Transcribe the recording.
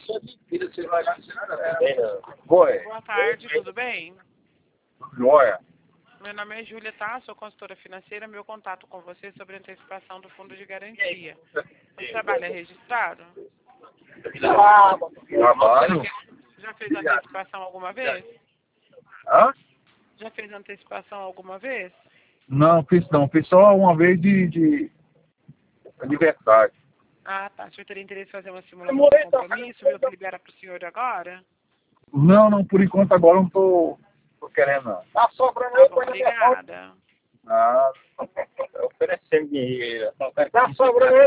Boa tarde, tudo bem? Joia. Meu nome é Júlia, tá? Sou consultora financeira. Meu contato com você é sobre antecipação do fundo de garantia. Você trabalha registrado? Trabalho? Já fez antecipação alguma vez? Hã? Já fez antecipação alguma vez? Não, fiz não. Fiz só uma vez de aniversário. Ah, tá. O senhor teria interesse em fazer uma simulação de compromisso? Meu que libera para o senhor agora? Não, por enquanto agora eu não tô querendo não. Tá bom, obrigada. Ah, oferecendo dinheiro. Tá sobrando